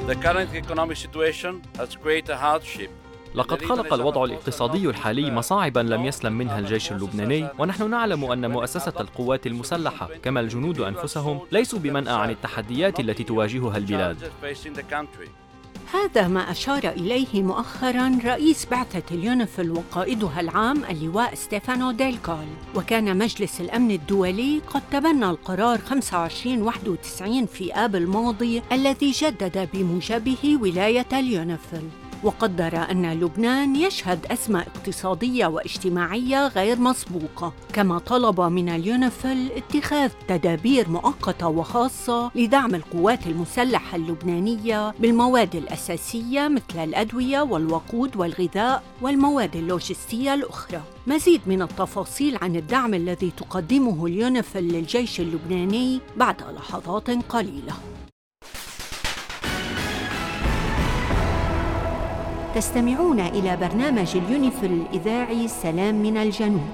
The current economic situation has created a hardship. لقد خلق الوضع الاقتصادي الحالي مصاعباً لم يسلم منها الجيش اللبناني، ونحن نعلم أن مؤسسة القوات المسلحة كما الجنود أنفسهم ليسوا بمنأى عن التحديات التي تواجهها البلاد. هذا ما أشار إليه مؤخراً رئيس بعثة اليونيفيل وقائدها العام اللواء ستيفانو ديلكال. وكان مجلس الأمن الدولي قد تبنى القرار 2591 في آب الماضي الذي جدد بموجبه ولاية اليونيفيل، وقدر أن لبنان يشهد أزمة اقتصادية واجتماعية غير مسبوقة، كما طلب من اليونيفيل اتخاذ تدابير مؤقتة وخاصة لدعم القوات المسلحة اللبنانية بالمواد الأساسية مثل الأدوية والوقود والغذاء والمواد اللوجستية الأخرى. مزيد من التفاصيل عن الدعم الذي تقدمه اليونيفيل للجيش اللبناني بعد لحظات قليلة. تستمعون إلى برنامج اليونيفيل الإذاعي سلام من الجنوب.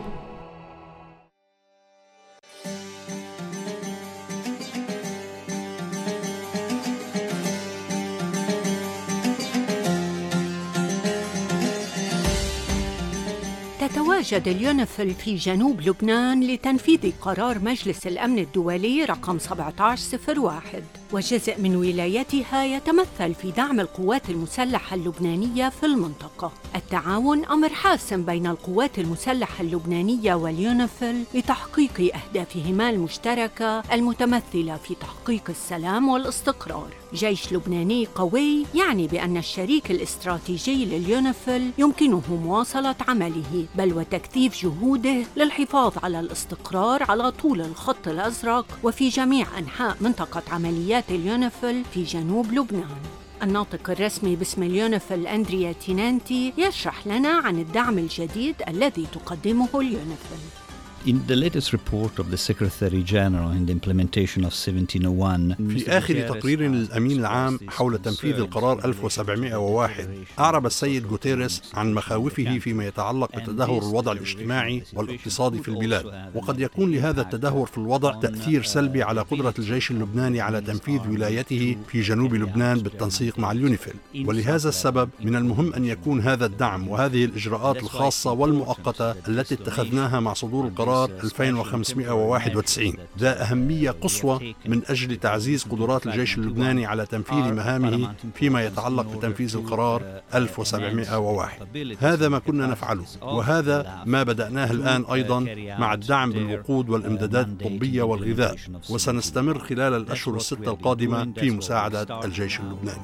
تتواجد اليونيفيل في جنوب لبنان لتنفيذ قرار مجلس الأمن الدولي رقم 1701، وجزء من ولايتها يتمثل في دعم القوات المسلحة اللبنانية في المنطقة. التعاون أمر حاسم بين القوات المسلحة اللبنانية واليونيفيل لتحقيق أهدافهما المشتركة المتمثلة في تحقيق السلام والاستقرار. جيش لبناني قوي يعني بأن الشريك الاستراتيجي لليونيفيل يمكنه مواصلة عمله، بل وتكثيف جهوده للحفاظ على الاستقرار على طول الخط الأزرق وفي جميع أنحاء منطقة عمليات اليونيفيل في جنوب لبنان. الناطق الرسمي باسم اليونيفيل أندريا تينانتي يشرح لنا عن الدعم الجديد الذي تقدمه اليونيفيل. In the latest report of the Secretary General in the implementation of 1701 في آخر تقرير للأمين العام حول تنفيذ القرار 1701 أعرب السيد غوتيريس عن مخاوفه فيما يتعلق بتدهور الوضع الاجتماعي والاقتصادي في البلاد، وقد يكون لهذا التدهور في الوضع تأثير سلبي على قدرة الجيش اللبناني على تنفيذ ولايته في جنوب لبنان بالتنسيق مع اليونيفيل. ولهذا السبب من المهم أن يكون هذا الدعم وهذه الإجراءات الخاصة والمؤقتة التي اتخذناها مع صدور القرار 2591 ذا أهمية قصوى من أجل تعزيز قدرات الجيش اللبناني على تنفيذ مهامه فيما يتعلق بتنفيذ القرار 1701. هذا ما كنا نفعله، وهذا ما بدأناه الآن أيضا مع الدعم بالوقود والإمدادات الطبية والغذاء، وسنستمر خلال الأشهر الستة القادمة في مساعدة الجيش اللبناني.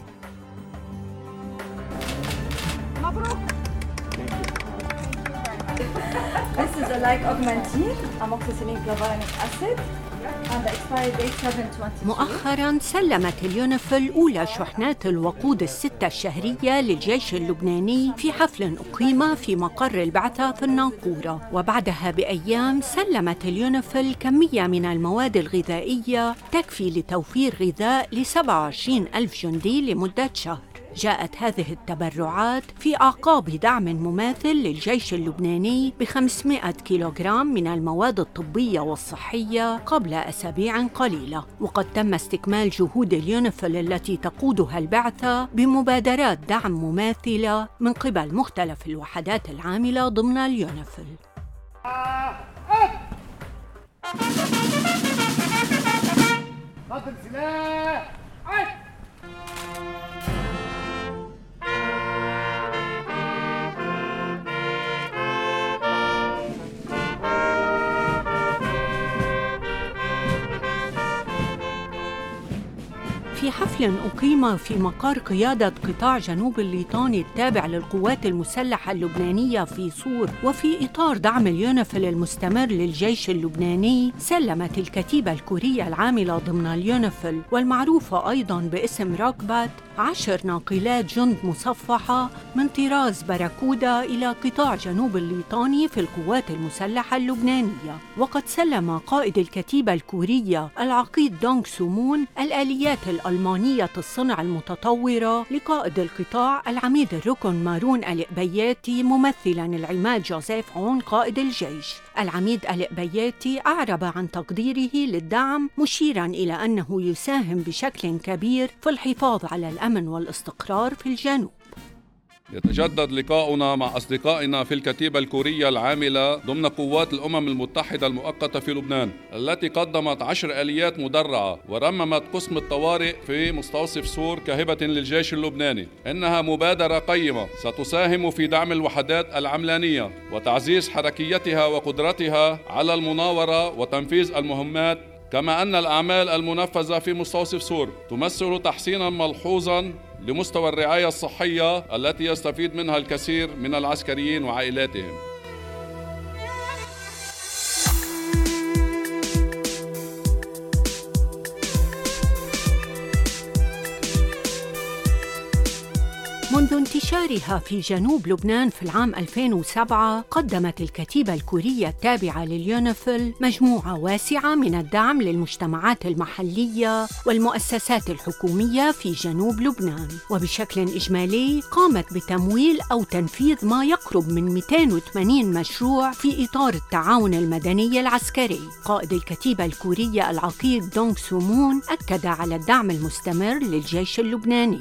This is a like augmentin, amoxicillin clavulanic acid, and the expiry date 7/20. مؤخراً سلمت اليونيفيل أولى شحنات الوقود الستة الشهرية للجيش اللبناني في حفل أقيم في مقر البعثة في الناقورة، وبعدها بأيام سلمت اليونيفيل كمية من المواد الغذائية تكفي لتوفير غذاء ل27,000 جندي لمدة شهر. جاءت هذه التبرعات في أعقاب دعم مماثل للجيش اللبناني ب500 كيلوغرام من المواد الطبية والصحية قبل أسابيع قليلة. وقد تم استكمال جهود اليونيفيل التي تقودها البعثة بمبادرات دعم مماثلة من قبل مختلف الوحدات العاملة ضمن اليونيفيل. في حفل أقيم في مقر قيادة قطاع جنوب الليطاني التابع للقوات المسلحة اللبنانية في صور، وفي إطار دعم اليونيفيل المستمر للجيش اللبناني، سلمت الكتيبة الكورية العاملة ضمن اليونيفيل والمعروفة أيضاً باسم راكبات 10 ناقلات جند مصفحة من طراز باراكودا إلى قطاع جنوب الليطاني في القوات المسلحة اللبنانية. وقد سلم قائد الكتيبة الكورية العقيد دونغ سومون الآليات الألمانية الصنع المتطورة لقائد القطاع العميد الركن مارون الإقبياتي ممثلاً العماد جوزيف عون قائد الجيش. العميد الإقبياتي أعرب عن تقديره للدعم مشيراً إلى أنه يساهم بشكل كبير في الحفاظ على الأمن والاستقرار في الجنوب. يتجدد لقاؤنا مع أصدقائنا في الكتيبة الكورية العاملة ضمن قوات الأمم المتحدة المؤقتة في لبنان، التي قدمت 10 آليات مدرعة ورممت قسم الطوارئ في مستوصف سور كهبة للجيش اللبناني. إنها مبادرة قيمة ستساهم في دعم الوحدات العملانية وتعزيز حركيتها وقدرتها على المناورة وتنفيذ المهمات، كما أن الأعمال المنفذة في مستوصف سور تمثل تحسيناً ملحوظاً لمستوى الرعاية الصحية التي يستفيد منها الكثير من العسكريين وعائلاتهم. منذ انتشارها في جنوب لبنان في العام 2007 قدمت الكتيبة الكورية التابعة لليونيفيل مجموعة واسعة من الدعم للمجتمعات المحلية والمؤسسات الحكومية في جنوب لبنان، وبشكل إجمالي قامت بتمويل أو تنفيذ ما يقرب من 280 مشروع في إطار التعاون المدني العسكري. قائد الكتيبة الكورية العقيد دونغ سو مون أكد على الدعم المستمر للجيش اللبناني.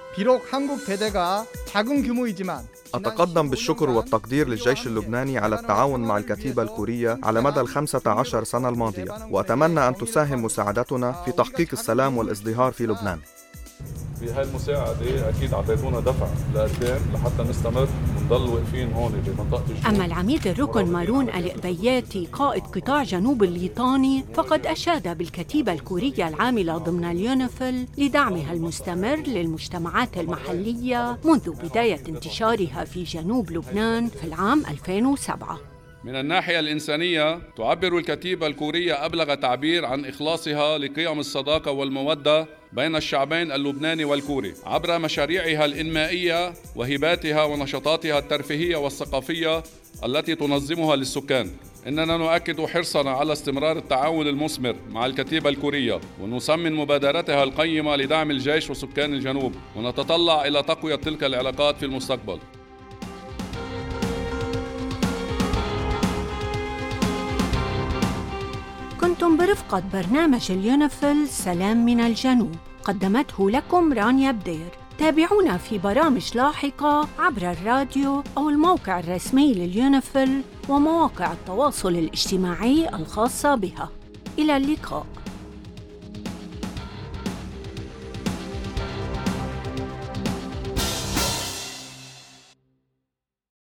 أتقدم بالشكر والتقدير للجيش اللبناني على التعاون مع الكتيبة الكورية على مدى 15 سنة الماضية، وأتمنى أن تساهم مساعدتنا في تحقيق السلام والازدهار في لبنان. في هاي المساعدة أكيد عطيتونا دفع لقدام لحتى نستمر ونضل واقفين هون بمنطقة الجنوب. أما العميد الركن مارون الإقبياتي قائد قطاع جنوب الليطاني فقد أشاد بالكتيبة الكورية العاملة ضمن اليونيفيل لدعمها المستمر للمجتمعات المحلية منذ بداية انتشارها في جنوب لبنان في العام 2007. من الناحية الإنسانية تعبر الكتيبة الكورية أبلغ تعبير عن إخلاصها لقيم الصداقة والمودة بين الشعبين اللبناني والكوري عبر مشاريعها الإنمائية وهباتها ونشاطاتها الترفيهية والثقافية التي تنظمها للسكان. إننا نؤكد حرصنا على استمرار التعاون المثمر مع الكتيبة الكورية، ونصمم مبادرتها القيمة لدعم الجيش وسكان الجنوب، ونتطلع إلى تقوية تلك العلاقات في المستقبل. كنتم برفقة برنامج اليونيفيل سلام من الجنوب، قدمته لكم رانيا بدير. تابعونا في برامج لاحقة عبر الراديو أو الموقع الرسمي لليونيفيل ومواقع التواصل الاجتماعي الخاصة بها. إلى اللقاء.